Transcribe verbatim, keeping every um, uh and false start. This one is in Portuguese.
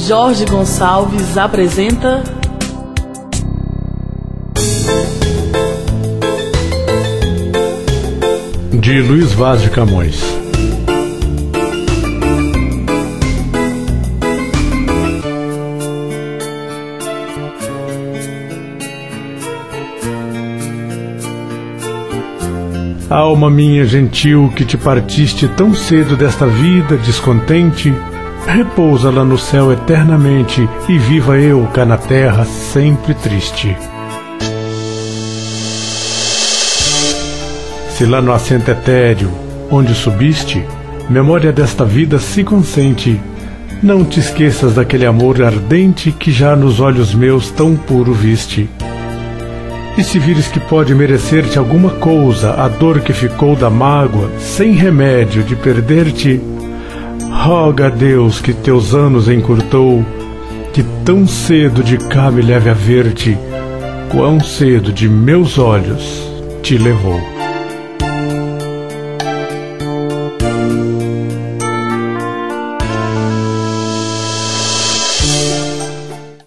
Jorge Gonçalves apresenta de Luiz Vaz de Camões. Alma minha gentil, que te partiste tão cedo desta vida descontente, repousa lá no céu eternamente, e viva eu cá na terra sempre triste. Se lá no assento etéreo, onde subiste, memória desta vida se consente, não te esqueças daquele amor ardente que já nos olhos meus tão puro viste. E se vires que pode merecer-te alguma cousa a dor que ficou da mágoa, sem remédio de perder-te, roga a Deus que teus anos encurtou, que tão cedo de cá me leve a ver-te, quão cedo de meus olhos te levou.